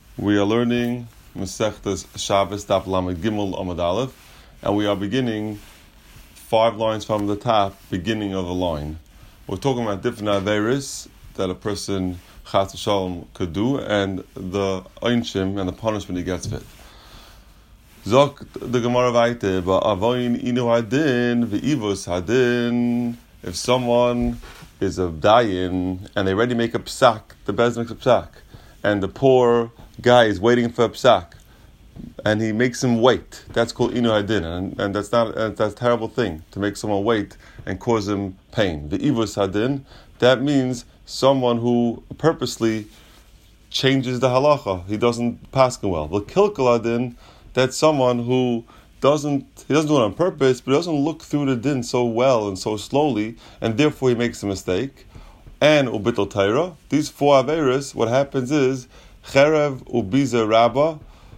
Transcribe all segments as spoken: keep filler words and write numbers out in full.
We are learning Masechtas Shabbos Daf Lamed Gimel Amud Aleph, and we are beginning five lines from the top, beginning of a line. We're talking about different averis that a person Chas v'Shalom could do, and the einshim and the punishment he gets for it. Zok the Gemara weiter, ba'avoin inu hadin v'ivos hadin. If someone is a dayan and they already make a psak, the Bez makes a psak, and the poor guy is waiting for a psak, and he makes him wait. That's called inu hadin, and, and that's not and that's a terrible thing to make someone wait and cause him pain. The ivus hadin, that means someone who purposely changes the halacha. He doesn't paskin well. The kilkal hadin, that's someone who doesn't he doesn't do it on purpose, but he doesn't look through the din so well and so slowly, and therefore he makes a mistake. And ubitul taira, these four averis, what happens is cherev ubiza rabba,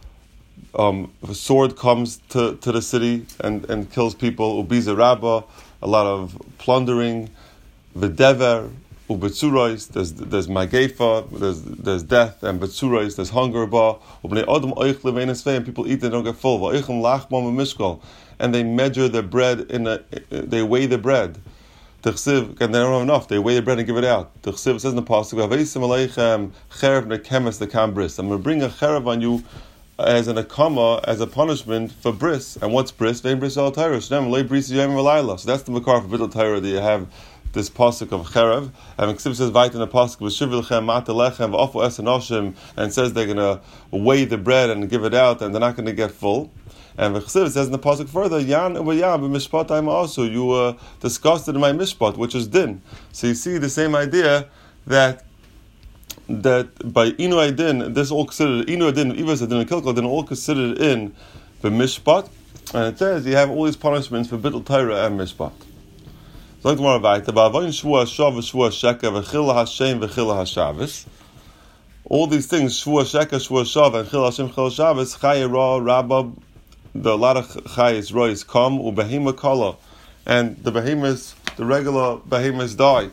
um, a sword comes to, to the city and, and kills people. Ubiza rabba, a lot of plundering. V'dever ubetzurais, there's there's magefa, there's there's death, and betzurais, there's hunger. Ba ubnei adam oich levein and people eat and don't get full. Va'oichem lachmam v'mishkol, and they measure their bread in a, they weigh the bread. T'chsiv, and they don't have enough. They weigh the bread and give it out. T'chsiv says in the pasuk, "V'aveisim aleichem cherev nekemes lekam bris." I'm going to bring a cherev on you as an akama, as a punishment for bris. And what's bris? Vein bris al Torah. Shnem lei bris yom v'layla. So that's the makar for bitul Torah that you have this pasuk of cherev. And Ksiv says right in the pasuk v'shiv lechem mata lechem v'afu es anoshim, and says they're going to weigh the bread and give it out, and they're not going to get full. And V'chsiv says in the pasuk further, Yan u'v'yan b'mishpat I'm also, you uh, discussed it in my mishpat, which is din. So you see the same idea that that by inu din, this all considered inu din, ivas din, and kilkal din, all considered in the mishpat. And it says you have all these punishments for bitul Torah and mishpat. So like the more about ba'avoin shvua shav v'shvua sheka v'chil hashem v'chil hashavis. All these things, shvua sheka, shvua shav, and chil hashem, chil hashavis, chaye ra rabba. The lot of chayes rois come ubehema kala, and the behemoths, the regular behemoths die.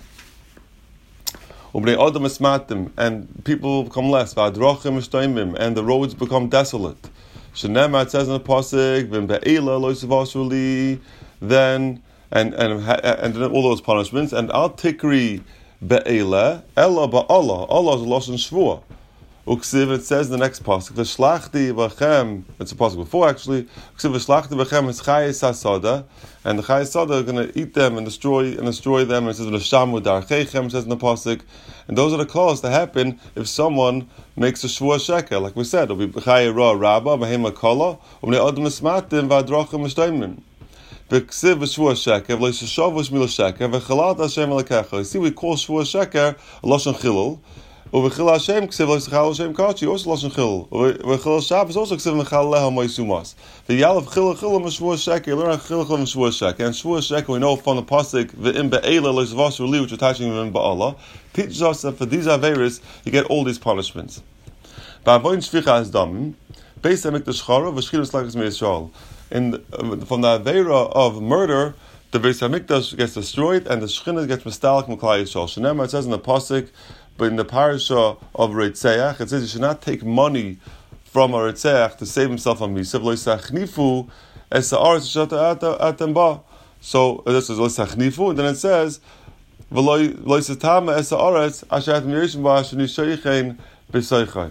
Ubnei adam esmatim, and people become less. V'adrachim ishtoimim, and the roads become desolate. Shenema, it says in the pasuk, v'im be'ela lo yisavashuli, then and and and all those punishments. And al tikri be'ela ella ba'Allah. Allah is a lashon shvua. Uksiv, it says in the next pasuk, v'shlachti v'chem, it's a pasuk before actually, Uksiv v'shlachti v'chem is chayes hasada, and the chayes hasada are going to eat them and destroy and destroy them, and it says v'shamu darchechem, it says in the pasuk, and those are the calls that happen if someone makes a shvua sheker, like we said, it'll be chaye ra rabba, v'hema kala, u'bnei adam esmatim v'adrachim v'shtoimim. V'ksiv v'shvua sheker, v'leishashav v'shmil sheker, v'chalat Hashem alekecha. You see, we call shvua sheker a lashon chilul. Uvechil Hashem ksiv l'sachal Hashem kachi also lashon chil. Uvechil Shabbos also ksiv mechal leha moisumas. V'yalav chil chil m'shvua sheker. You learn chil chil m'shvua sheker. And shvua sheker we know from the pasuk v'im be'ela l'zvas ruli, which we're touching v'im ba'Allah, teaches us that for these averis you get all these punishments. Ba'avoin shvicha has damim beis hamikdash chara v'shchilas lakas me'Yisrael. In from the avera of murder, the Beis Hamikdash gets destroyed and the Shechina gets mistalek m'klal Yisrael. Shenema, it says in the pasuk. But in the parasha of Reitzeach, it says you should not take money from a Reitzeach to save himself on Misav. Lo yisachnifu es ha'aretz asher atem ba. So this is lo yisachnifu, and then it says v'lo yisatama es ha'aretz asher atem yirishim ba asher nishaychein b'soichai.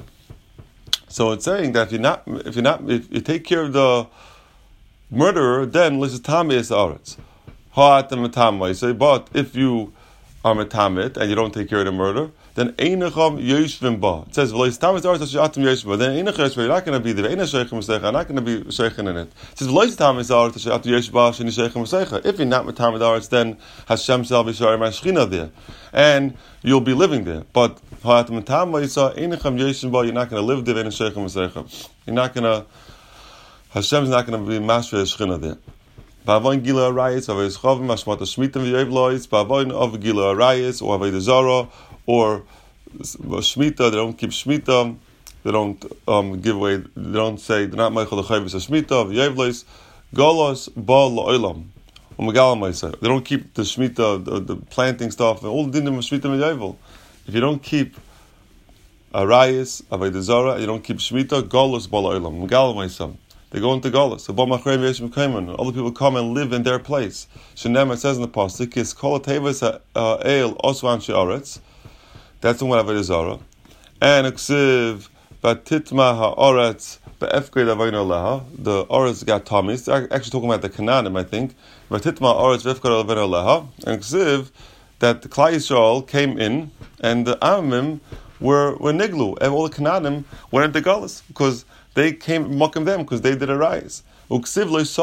So it's saying that if you not if you not if you take care of the murderer, then lo yisatama es ha'aretz ha'atem matama. So, but if you are metamit and you don't take care of the murder, then einacham yoshvim ba. It says v'lo yistamis aretz asher atem yoshvim ba. Then einach yoshvim, you're not going to be there. Einach sheichem v'seicha, not going to be sheichem in it. It says v'lo yistamis aretz asher atem yoshvim ba asher nisheichem v'seicha. If you're not metamit aretz, then Hashem shall be sharim hashchina there, and you'll be living there. But ha'atem metamit yisa einacham yoshvim ba, you're not going to live there. Einach sheichem v'seicha. You're not going to. Hashem's not going to be mashveh hashchina there. Ba'avoin gila arayis, avayis chavim, ashmat hashmitim v'yevlois, ba'avoin of gila arayis, or avayis zara, or shmita, they don't keep shmita, they don't um, give away, they don't say, they're not meichel l'chayvis hashmita, v'yevlois, galos ba la'olam, u'megalam. They don't keep the shmita, the, the planting stuff, and all the dinim of shmita v'yevel. If you don't keep Arayis, Avodah Zarah, you don't keep Shemitah, Golus Bala Olam, Megal Maisam. They go into Golus. So Bamachrei V'Yeshim Kaiman. Other people come and live in their place. Shenem, it says in the pasuk, is Kol Tevas El Oswan She'aretz. That's the one Avodah Zarah. And Uksiv Vatitma Ha'aretz Be'efkei Avodah Leha. The Aretz got tummies. They're actually talking about the Canaanim, I think. Vatitma Ha'aretz Be'efkei Avodah Leha. And Uksiv that the Klal Yisrael came in and the Amim were were niglu, and all the Canaanim went into Galus because they came mocking them because they did a rise. But if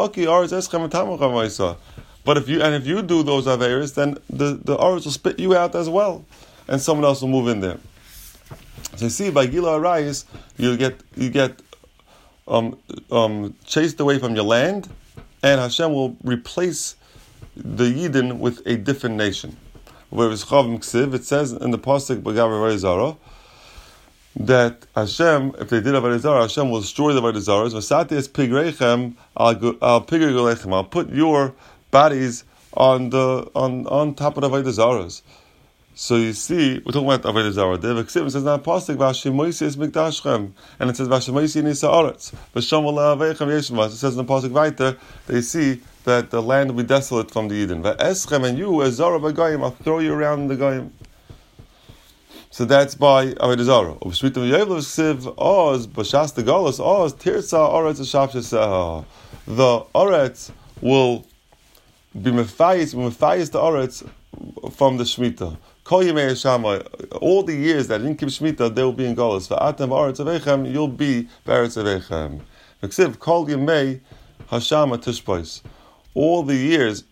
you and if you do those averis, then the the Aretz will spit you out as well, and someone else will move in there. So you see, by Gila Arayis, you get you get um um chased away from your land, and Hashem will replace the Yidden with a different nation. Whereas Chavim Ksiv, it says in the pasuk B'gav Avodah Zarah that Hashem, if they did Avodah Zarah, Hashem will destroy the Avodah Zarahs. V'sati es pigreichem al pigre golechem. I'll put your bodies on the on on top of the Avodah Zarahs. So you see, we're talking about Avodah Zarah. The Ksiv says now pasuk V'Hashemoisi es mikdashchem, and it says V'Hashemoisi nisa aretz V'Sham le'aveichem yeshmas. It says in the pasuk weiter, they see that the land will be desolate from the Eden. V'eschem, and you, as Zarah b'Goyim, I'll throw you around in the Goyim. So that's by Avodah Zarah. U'b'shmitim yevlev ksiv oz, b'shas the Galus oz, tirsa oretz ha'shavshesah. The oretz will be mefayis, mefayis the oretz from the Shemitah. Kol yemei Shammai, all the years that I didn't keep Shemitah, they will be in Galus. V'atem b'aretz avechem, you'll be b'aretz avechem. V'ksiv kol yemei Hashama tishpais. All the years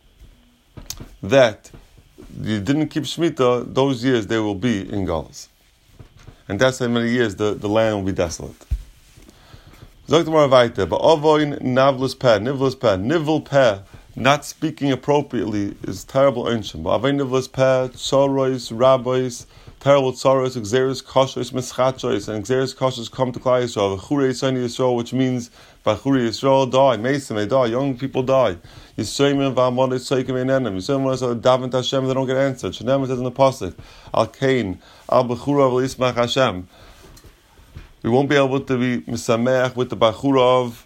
that you didn't keep Shemitah, those years they will be in Galus. And that's how many years the, the land will be desolate. Zogt more weiter, but avoin navlus peh, nivlus peh, nivl peh, not speaking appropriately is terrible ancient. But avoin nivlus peh, tzorois, rabbis, terrible tzaros, exeris koshes, mischachois, and exeris koshes come to Klal Yisrael, v'churei sani Yisrael, which means Bachuri Yisrael die, Mason they die, young people die. Yisraelim v'amon yisraelim einenem. Yisraelim are daven to Hashem, they don't get answered. Shenem says in the pasuk, Al Kain, Al Bechurav L'Yismach Hashem. We won't be able to be misameach with the Bechurav.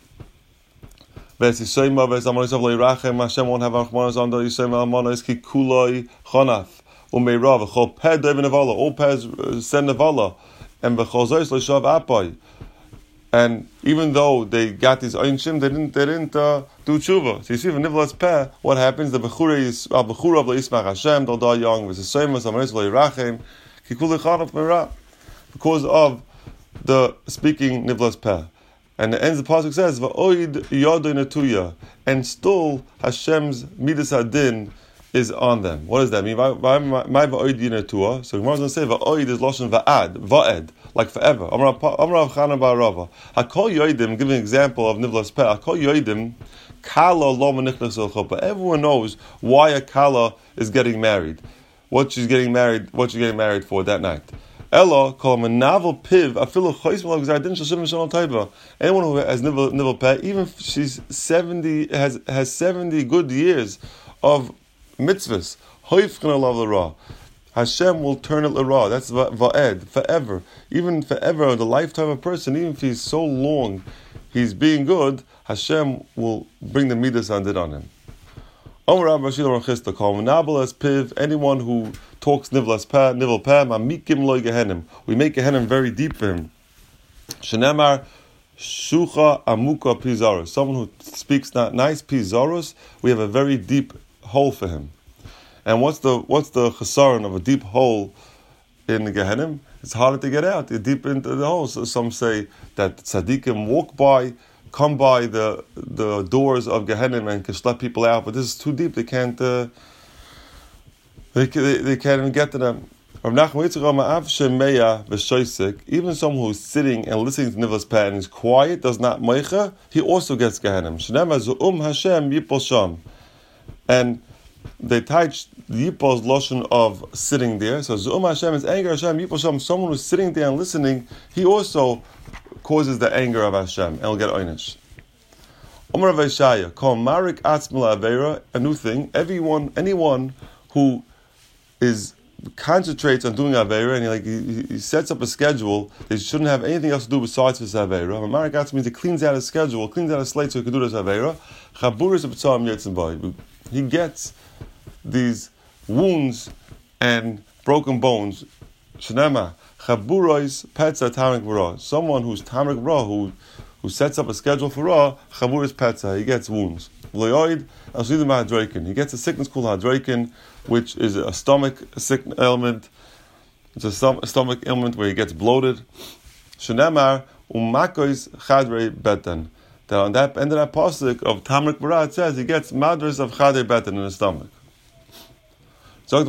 V'es Yisraelim v'es amon yisrael le'irachem. Hashem won't have achmanos on the Yisraelim amon yis ki kuloi chonaf u'meirav v'chol peh doiv nevala. All pehs send nevala, and v'chol zois l'shav apai. And even though they got these einshim, they didn't they didn't uh, do tshuva. So you see, for nivlas peh, what happens? The bechura is al bechura le'ismach Hashem. They'll die young. V'sesaymas amaris le'irachem kikul lechanaf meira, because of the speaking nivlas peh. And the ends the pasuk says va'oid yadoi natuya, and still Hashem's midas hadin is on them. What does that mean? My va'oid yinatua. So Gemara is going to say va'oid is lashon va'ad, va'ed, like forever. Amar Rav Chana bar Rava. Hakol yoidim, give an example of nivlas peh. Hakol yoidim, kala lo manichnas el chuppah. Everyone knows why a kala is getting married. What she's getting married, what she's getting married for that night. Ella kol menavel piv afilu chois malav gzardin shashim shalom taiva. Anyone who has nivel nivel peh, even if she's seventy, has has seventy good years of mitzvahs, hoifchen alav l'ra. Hashem will turn it l'ra. That's va'ed, forever. Even forever, the lifetime of a person, even if he's so long, he's being good, Hashem will bring the midas handed on him. Anyone who talks nivlas peh, nivel peh, mamikim loy gehenim. We make gehenim very deep for him. Shenemar shucha amuka pizaros. Someone who speaks not nice pizaros, we have a very deep hole for him. And what's the what's the chesaron of a deep hole in the Gehenim? It's harder to get out. You're deep into the hole. So some say that tzaddikim walk by, come by the the doors of Gehenim and can let people out, but this is too deep. They can't. Uh, they, they they can't even get to them. Even someone who's sitting and listening to nivlas peh and is quiet, does not meicha, he also gets Gehenim. And they touch the Yipol's lotion of sitting there. So Zu'um Hashem is anger Hashem, Yipol Shem. Someone who's sitting there and listening, he also causes the anger of Hashem and will get oynish. Omer Vayshaya, Kol Marik Atzmila Avera, a new thing. Everyone, anyone who is concentrates on doing Aveira, and he like he, he sets up a schedule that he shouldn't have anything else to do besides this Aveira. Marigatz means he cleans out his schedule, cleans out his slate so he can do this Aveira. Chaburis of B'tzam Yetzim. He gets these wounds and broken bones. Shnema Chaburos Petza Tamrik Ra. Someone who's Tamrik Ra, who who sets up a schedule for Ra, Chaburis Petza, he gets wounds. V'loyoid Ashidim Hadreikin. He gets a sickness called Hadreikin, which is a stomach sick ailment. It's a, stom- a stomach ailment where he gets bloated. Shenemar umakois chadrei beten. That on that end of that pasuk of Tamrik Bara, it says he gets madras of chadrei beten in his stomach. A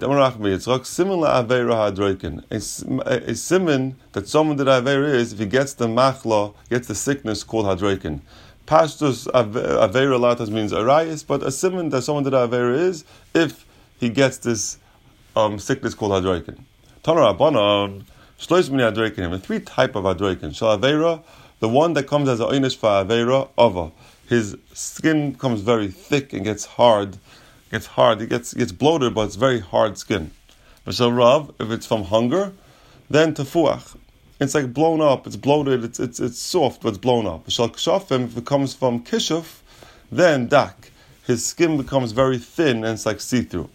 simon that someone did Aveira is if he gets the machla, gets the sickness called Hadreikin. Pashtus Aveira latas means arayis, but a simon that someone did Aveira is if he gets this um, sickness called Hadreikin. Tanar Rabbanon, shlois mini Hadreikin, a three type of Hadreikin. Shal Aveira, the one that comes as a einish for Aveira, ava. His skin becomes very thick and gets hard. Gets hard, it gets gets bloated, but it's very hard skin. V'shal Rav, if it's from hunger, then tefuach. It's like blown up, it's bloated, it's it's it's soft, but it's blown up. V'shal kshafim, if it comes from kishuf, then dak. His skin becomes very thin and it's like see-through.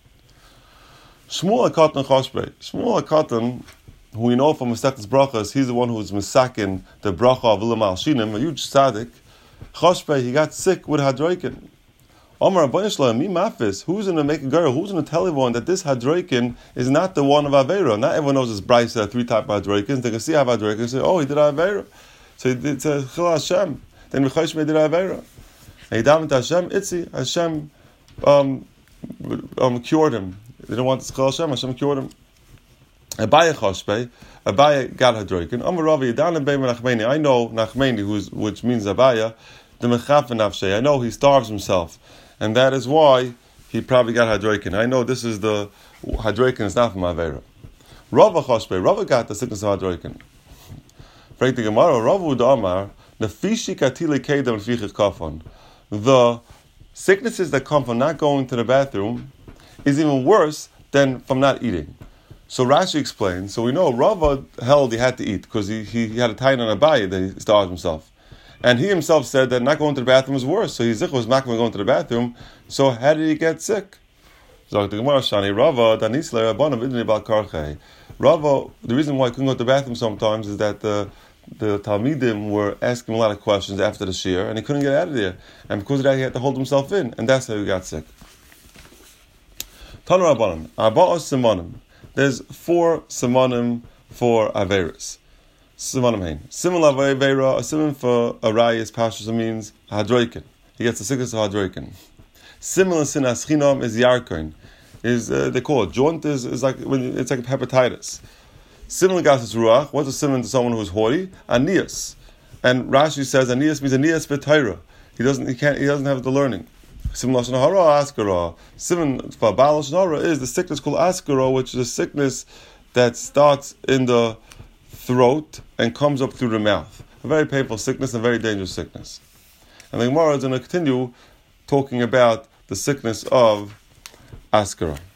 Shmuel HaKatan Choshbei. Shmuel HaKatan, who we know from Masechtas Brachas, he's the one who was misakin the bracha of Ilam Al Shinim, a huge tzaddik. Choshbei, he got sick with Hadreikin. Omar Abbanishla, mi mafis, who's going to make a girl, who's going to tell everyone that this Hadreikin is not the one of Aveira? Not everyone knows this Bryce, there are three types of Hadreikins. They can see how Hadreikin and say, oh, he did Aveira. So he did Chil Hashem. Then Mechoshmei did Aveira. And he davened to Hashem, Itzi, Hashem um, um, cured him. They didn't want to Chil Hashem, Hashem cured him. Abaye Choshbei, Abaye got Hadreikin. Omar Ravi, Yedan Beim Nachmeni, I know Nachmeni, who's, which means Abaye, the Mechaf Nafshei, I know he starves himself. And that is why he probably got Hadreikin. I know this is the Hadreikin is not from Aveira. Rava Choshbei, Rava got the sickness of Hadreikin. Frank the Gemara, Rava would Amar, Nefishi Katili Kedem Fichit Kafon. The sicknesses that come from not going to the bathroom is even worse than from not eating. So Rashi explains, so we know Rava held he had to eat because he, he, he had a tie on a bayi that he starved himself. And he himself said that not going to the bathroom was worse. So his zich was not going to the bathroom. So how did he get sick? So the Gemara Shani Rava Danisle Rabbanim Idni Bal Karchei. Rava, the reason why he couldn't go to the bathroom sometimes is that the the Talmidim were asking him a lot of questions after the shir, and he couldn't get out of there. And because of that, he had to hold himself in, and that's how he got sick. Tanu Rabbanim Arba'os Simonim. There's four Simonim for Averis. Simanim hein. Simon Aveira, a simon for Arayis Pashas means Hadreikin. He gets the sickness of Hadreikin. Similar sin Aschinam is Yarkoin. Is uh, they call it joint is, is like when it's like hepatitis. Similar gases ruach. What's a simon to someone who's haughty? Anias. And Rashi says Anias means Anias b'Torah. He doesn't he can't he doesn't have the learning. Simon lashon hara askara. Simon for Baal lashon hara is the sickness called askara, which is a sickness that starts in the throat and comes up through the mouth. A very painful sickness and very dangerous sickness. And the Gemara is going to continue talking about the sickness of Askara.